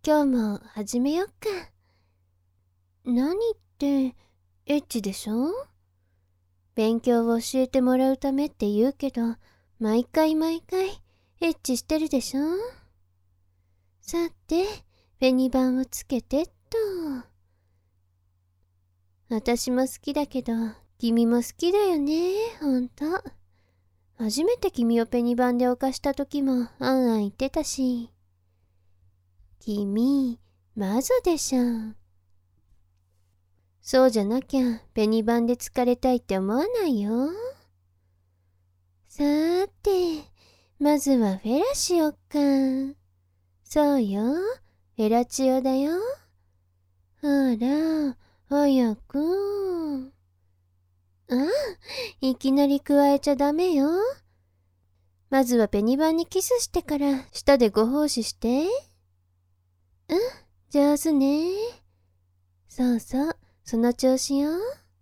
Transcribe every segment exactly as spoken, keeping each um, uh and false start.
今日も始めよっか。何って、エッチでしょ？勉強を教えてもらうためって言うけど、毎回毎回、エッチしてるでしょ？さて、ペニバンをつけてっと。私も好きだけど、君も好きだよね、ほんと。初めて君をペニバンで犯した時も、あんあん言ってたし。君、魔女でしょ。そうじゃなきゃ、ペニバンで疲れたいって思わないよ。さーて、まずはフェラしよっか。そうよ、フェラチオだよ。ほら、早く。あ、いきなり加えちゃダメよ。まずはペニバンにキスしてから、舌でご奉仕して。うん、上手ね。そうそう、その調子よ。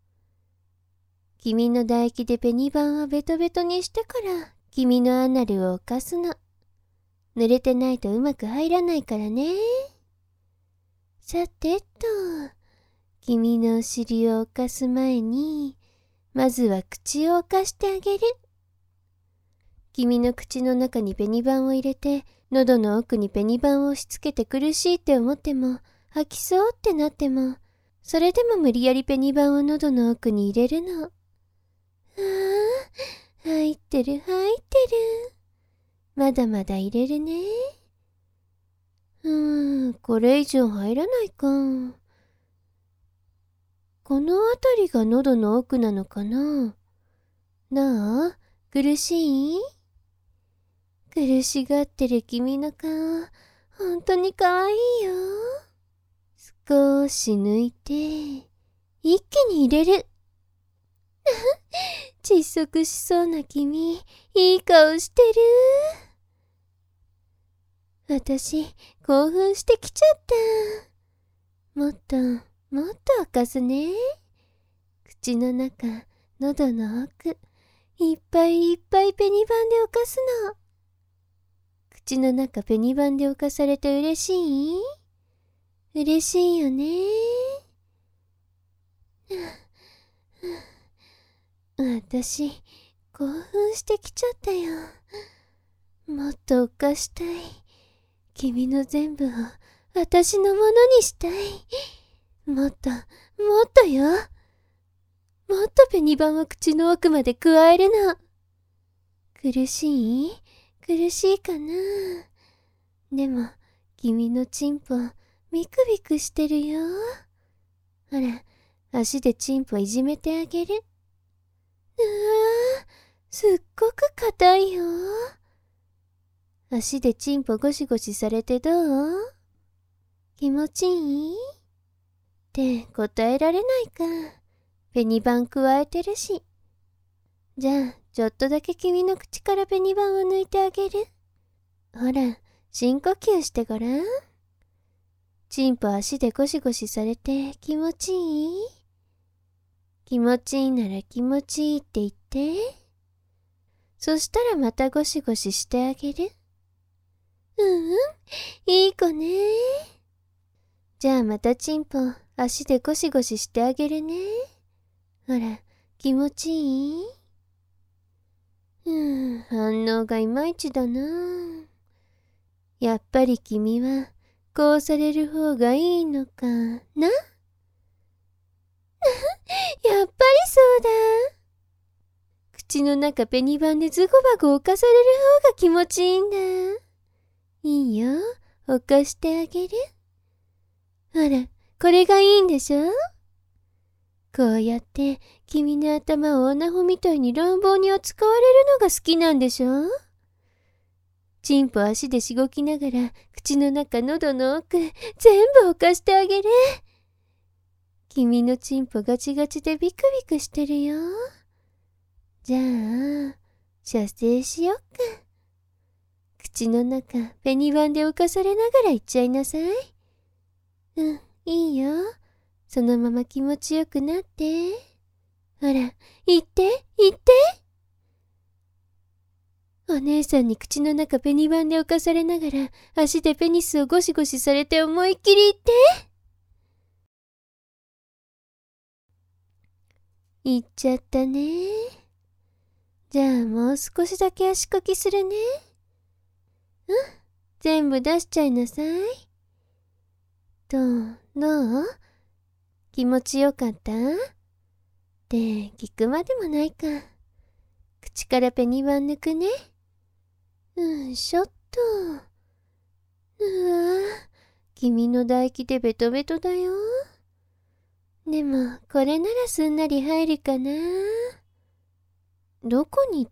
君の唾液でペニバンをベトベトにしてから、君のアナルを犯すの。濡れてないとうまく入らないからね。さてと、君のお尻を犯す前に、まずは口を犯してあげる。君の口の中にペニバンを入れて、喉の奥にペニバンを押し付けて苦しいって思っても、吐きそうってなっても、それでも無理やりペニバンを喉の奥に入れるの。ああ、入ってる入ってる。まだまだ入れるね。うーん、これ以上入らないか。この辺りが喉の奥なのかな。なあ、苦しい？苦しがってる君の顔、ほんとにかわいいよ。少し抜いて、一気に入れる。窒息しそうな君、いい顔してる。私、興奮してきちゃった。もっと、もっと犯すね。口の中、喉の奥、いっぱいいっぱいペニバンで犯すの。口の中ペニバンで犯されて嬉しい？嬉しいよね。私、興奮してきちゃったよ。もっと犯したい。君の全部を私のものにしたい。もっと、もっとよ。もっとペニバンを口の奥まで加えるの。苦しい？苦しいかな。でも、君のチンポ、ビクビクしてるよ。ほら、足でチンポいじめてあげる。うわー、すっごく硬いよ。足でチンポゴシゴシされてどう？気持ちいい？って答えられないか。ペニバン加えてるし。じゃあ、ちょっとだけ君の口からペニバンを抜いてあげる。ほら、深呼吸してごらん。チンポ足でゴシゴシされて気持ちいい？気持ちいいなら気持ちいいって言って。そしたらまたゴシゴシしてあげる。うんうん、いい子ね。じゃあまたチンポ足でゴシゴシしてあげるね。ほら、気持ちいい？うーん、反応がいまいちだな。やっぱり君はこうされる方がいいのかな。やっぱりそうだ。口の中ペニバンでズゴバゴ犯される方が気持ちいいんだ。いいよ、犯してあげる。ほら、これがいいんでしょ。こうやって君の頭をオナホみたいに乱暴に扱われるのが好きなんでしょ。チンポ足でしごきながら口の中喉の奥全部犯してあげる。君のチンポガチガチでビクビクしてるよ。じゃあ射精しよっか。口の中ペニバンで犯されながら行っちゃいなさい。うん、いいよ。そのまま気持ちよくなって。ほら、行って、行って。 お姉さんに口の中ペニバンで侵されながら、足でペニスをゴシゴシされて思いっきり言って。言っちゃったね。じゃあもう少しだけ足こきするね。うん、全部出しちゃいなさい。どう、どう？気持ちよかった？って聞くまでもないか。口からペニバン抜くね。うんしょっと。うわぁ、君の唾液でベトベトだよ。でもこれならすんなり入るかな。どこにって？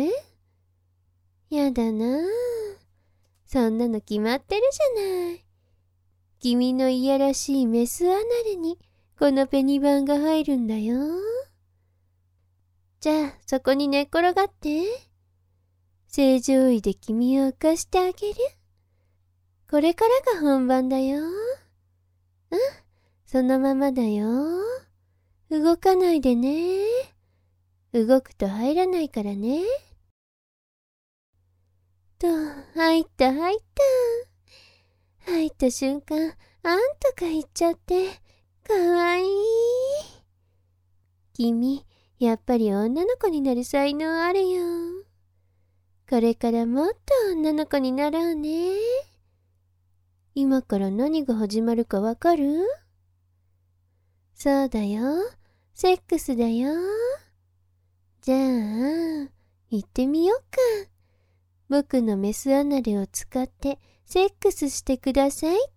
やだなぁ。そんなの決まってるじゃない。君のいやらしいメスアナルにこのペニバンが入るんだよ。じゃあそこに寝っ転がって。正常位で君を浮かしてあげる。これからが本番だよ。うん、そのままだよ。動かないでね。動くと入らないからね。と、入った入った。入った瞬間、あんとか言っちゃって、かわいい。君、やっぱり女の子になる才能あるよ。これからもっと女の子になろうね。今から何が始まるかわかる？そうだよ。セックスだよ。じゃあ、行ってみようか。僕のメスアナルを使ってセックスしてくださいって。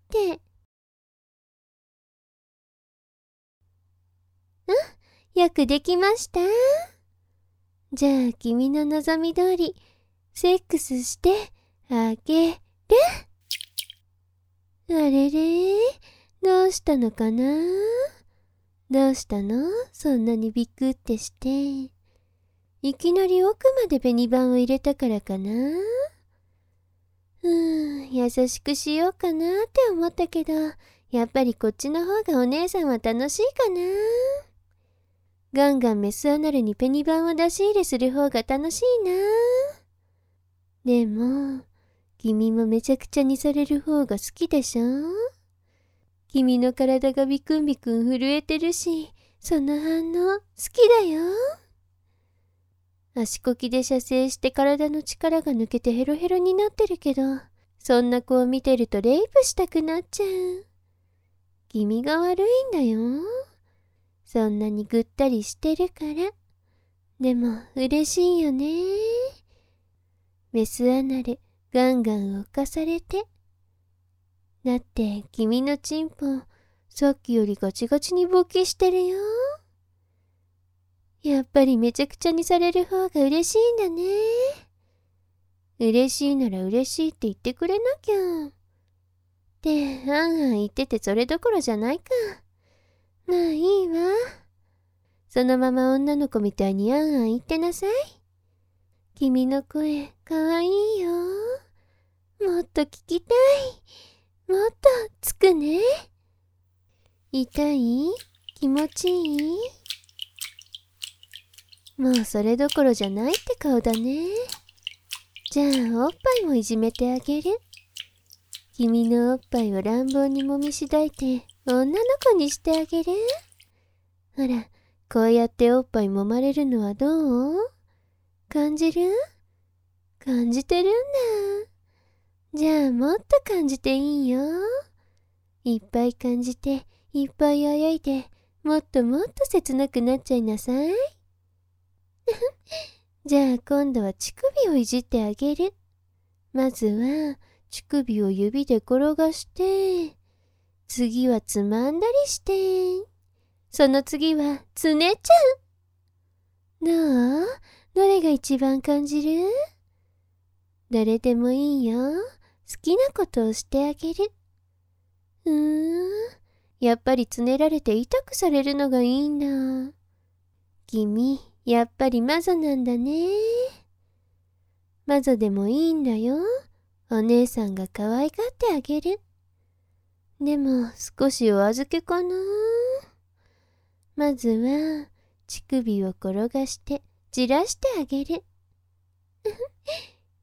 うん、よくできました。じゃあ君の望み通りセックスしてあげる。あれれ、どうしたのかな？どうしたの？そんなにビクってして。いきなり奥まで紅板を入れたからかな？うーん、優しくしようかなって思ったけど、やっぱりこっちの方がお姉さんは楽しいかな。ガンガンメスアナルにペニバンを出し入れする方が楽しいな。でも、君もめちゃくちゃにされる方が好きでしょ？君の体がビクンビクン震えてるし、その反応好きだよ。足こきで射精して体の力が抜けてヘロヘロになってるけど、そんな子を見てるとレイプしたくなっちゃう。君が悪いんだよ。そんなにぐったりしてるから。でも嬉しいよね。メスアナルガンガン侵されて。だって君のチンポさっきよりガチガチに勃起してるよ。やっぱりめちゃくちゃにされる方が嬉しいんだね。嬉しいなら嬉しいって言ってくれなきゃ。ってあんあん言っててそれどころじゃないか。まあいいわ。そのまま女の子みたいにあんあん言ってなさい。君の声かわいいよ。もっと聞きたい。もっとつくね。痛い？気持ちいい？もうそれどころじゃないって顔だね。じゃあおっぱいもいじめてあげる。君のおっぱいを乱暴にもみしだいて女の子にしてあげる。ほら、こうやっておっぱい揉まれるのはどう？感じる？感じてるんだ。じゃあもっと感じていいよ。いっぱい感じて、いっぱいあやいで、もっともっと切なくなっちゃいなさい。じゃあ今度は乳首をいじってあげる。まずは乳首を指で転がして、次はつまんだりして、その次はつねちゃう。どう？どれが一番感じる？誰でもいいよ。好きなことをしてあげる。うーん、やっぱりつねられて痛くされるのがいいんだ。君、やっぱりマゾなんだね。マゾでもいいんだよ。お姉さんが可愛がってあげる。でも少しお預けかな。まずは乳首を転がしてじらしてあげる。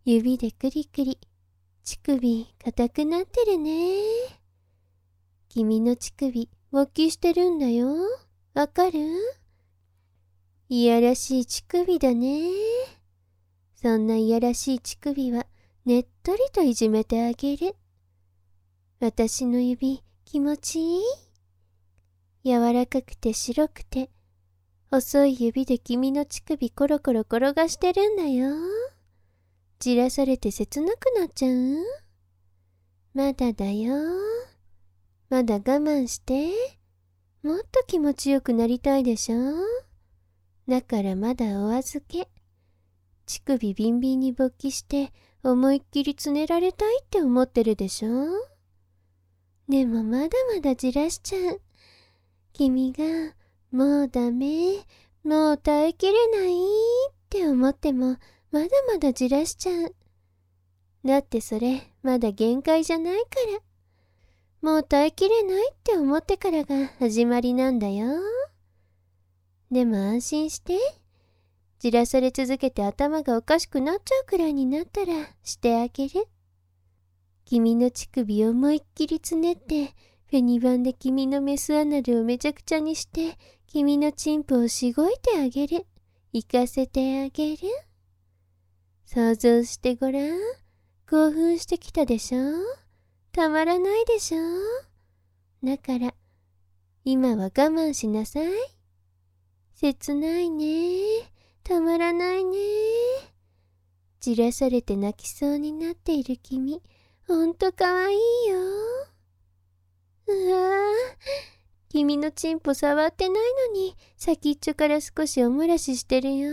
指でクリクリ。乳首硬くなってるね。君の乳首勃起してるんだよ。わかる？いやらしい乳首だね。そんないやらしい乳首はねっとりといじめてあげる。私の指気持ちいい？柔らかくて白くて細い指で君の乳首コロコロ転がしてるんだよ。じらされて切なくなっちゃう？まだだよ。まだ我慢して。もっと気持ちよくなりたいでしょ？だからまだお預け。乳首ビンビンに勃起して思いっきりつねられたいって思ってるでしょ？でもまだまだじらしちゃう。君がもうダメ、もう耐えきれないって思ってもまだまだじらしちゃう。だってそれまだ限界じゃないから。もう耐えきれないって思ってからが始まりなんだよ。でも安心して。じらされ続けて頭がおかしくなっちゃうくらいになったらしてあげる。君の乳首を思いっきりつねって、フェニバンで君のメスアナルをめちゃくちゃにして、君のチンポをしごいてあげる。行かせてあげる。想像してごらん。興奮してきたでしょ？たまらないでしょ？だから、今は我慢しなさい。切ないね。たまらないね。じらされて泣きそうになっている君、ほんとかわいいよ。うわぁ、君のチンポ触ってないのに、先っちょから少しおもらししてるよ。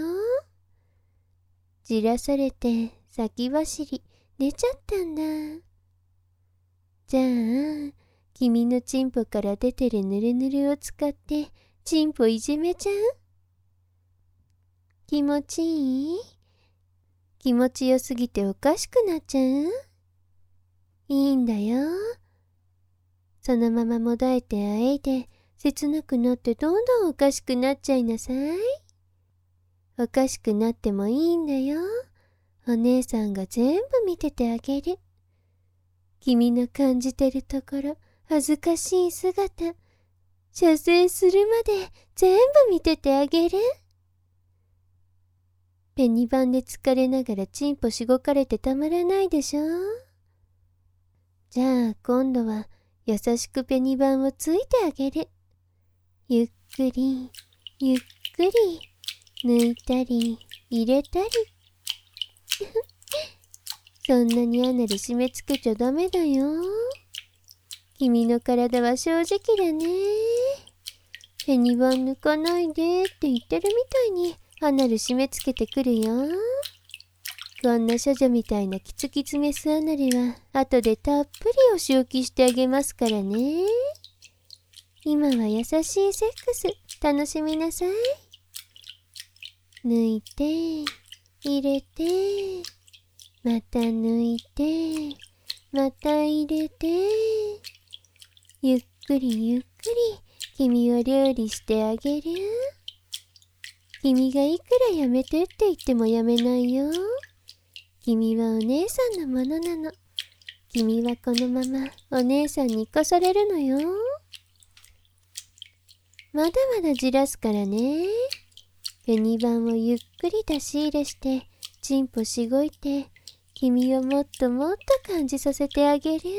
じらされて先走り出ちゃったんだ。じゃあ、君のチンポから出てるぬるぬるを使ってチンポいじめちゃう？気持ちいい？気持ちよすぎておかしくなっちゃう？いいんだよ。そのままもだえてあえいで切なくなってどんどんおかしくなっちゃいなさい。おかしくなってもいいんだよ。お姉さんが全部見ててあげる。君の感じてるところ、恥ずかしい姿、射精するまで全部見ててあげる。ペニバンで疲れながらチンポしごかれてたまらないでしょ？じゃあ今度は優しくペニバンをついてあげる。ゆっくり、ゆっくり、抜いたり、入れたり。そんなにアナル締め付けちゃダメだよ。君の体は正直だね。ペニバン抜かないでって言ってるみたいにアナル締め付けてくるよ。こんな処女みたいなキツキツメスアナルは後でたっぷりお仕置きしてあげますからね。今は優しいセックス楽しみなさい。抜いて入れてまた抜いてまた入れて、ゆっくりゆっくり君を料理してあげる。君がいくらやめてって言ってもやめないよ。君はお姉さんのものなの。君はこのままお姉さんに生かされるのよ。まだまだじらすからね。ペニバンをゆっくり出し入れしてチンポしごいて、君をもっともっと感じさせてあげる。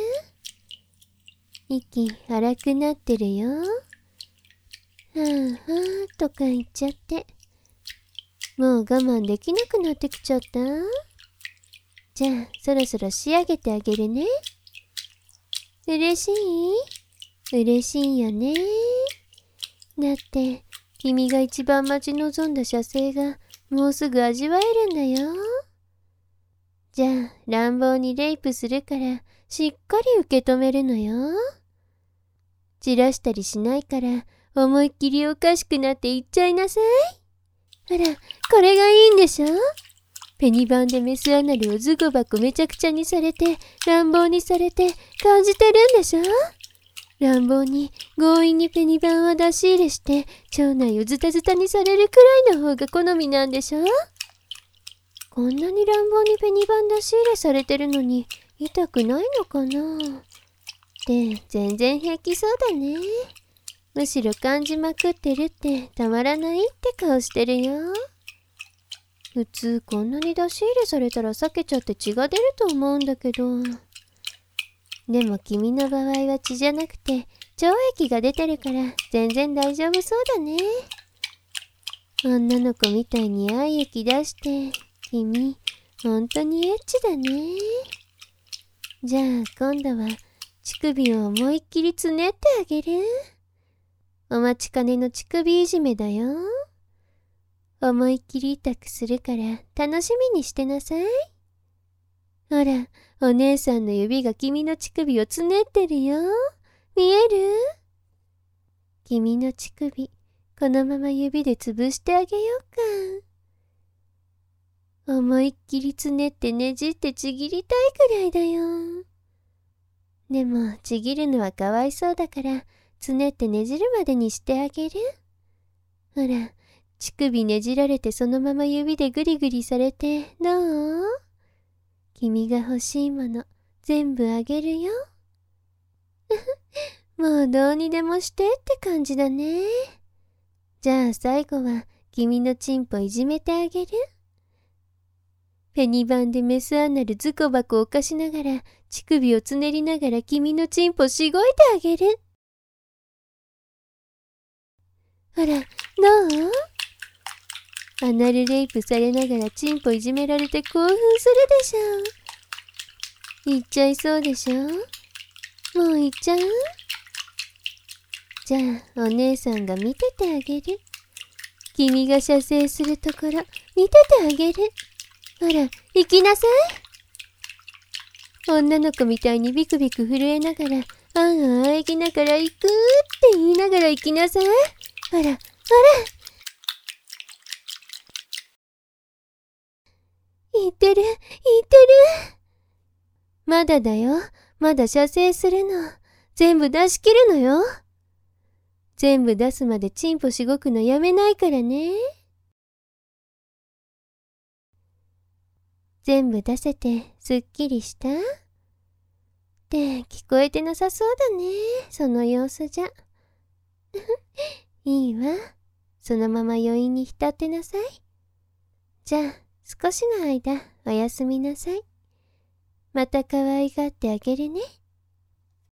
息荒くなってるよ。はぁはぁとか言っちゃって、もう我慢できなくなってきちゃった。じゃあそろそろ仕上げてあげるね。嬉しい？嬉しいよね。だって君が一番待ち望んだ射精がもうすぐ味わえるんだよ。じゃあ乱暴にレイプするからしっかり受け止めるのよ。じらしたりしないから思いっきりおかしくなっていっちゃいなさい。ほら、これがいいんでしょ？ペニバンでメスアナルをズゴバコめちゃくちゃにされて乱暴にされて感じてるんでしょ？乱暴に強引にペニバンを出し入れして腸内をズタズタにされるくらいの方が好みなんでしょ？ こんなに乱暴にペニバン出し入れされてるのに痛くないのかな。で、全然平気そうだね。むしろ感じまくってるってたまらないって顔してるよ。普通こんなに出し入れされたら避けちゃって血が出ると思うんだけど。でも君の場合は血じゃなくて腸液が出てるから全然大丈夫そうだね。女の子みたいに愛液出して、君、ほんとにエッチだね。じゃあ今度は乳首を思いっきりつねってあげる。お待ちかねの乳首いじめだよ。思いっきり痛くするから楽しみにしてなさい。ほら、お姉さんの指が君の乳首をつねってるよ。見える？君の乳首、このまま指で潰してあげようか。思いっきりつねってねじってちぎりたいくらいだよ。でも、ちぎるのはかわいそうだから、つねってねじるまでにしてあげる。ほら、乳首ねじられてそのまま指でグリグリされて、どう？君が欲しいもの、全部あげるよ。もうどうにでもしてって感じだね。じゃあ最後は、君のチンポいじめてあげる。ペニバンでメスアナルズコバコを犯しながら、乳首をつねりながら君のチンポしごいてあげる。ほら、どう？アナルレイプされながらチンポいじめられて興奮するでしょ。言っちゃいそうでしょ。もう言っちゃう？じゃあお姉さんが見ててあげる。君が射精するところ見ててあげる。ほら、行きなさい。女の子みたいにビクビク震えながら、あんあんあえぎながら行くって言いながら行きなさい。ほら、ほら。言ってる、言ってる。まだだよ。まだ射精するの。全部出し切るのよ。全部出すまでチンポしごくのやめないからね。全部出せてすっきりした？って聞こえてなさそうだね。その様子じゃ。いいわ。そのまま余韻に浸ってなさい。じゃあ少しの間おやすみなさい。また可愛がってあげるね。